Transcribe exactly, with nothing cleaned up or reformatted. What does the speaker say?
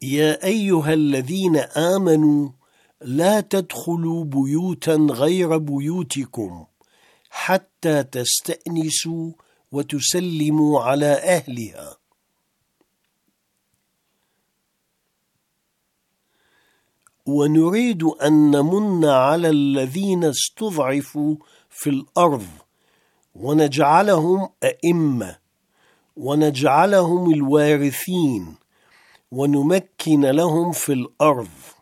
يا أيها الذين آمنوا لا تدخلوا بيوتا غير بيوتكم حتى تستأنسوا وتسلموا على أهلها. ونريد أن نمن على الذين استضعفوا في الأرض ونجعلهم أئمة ونجعلهم الوارثين ونمكن لهم في الأرض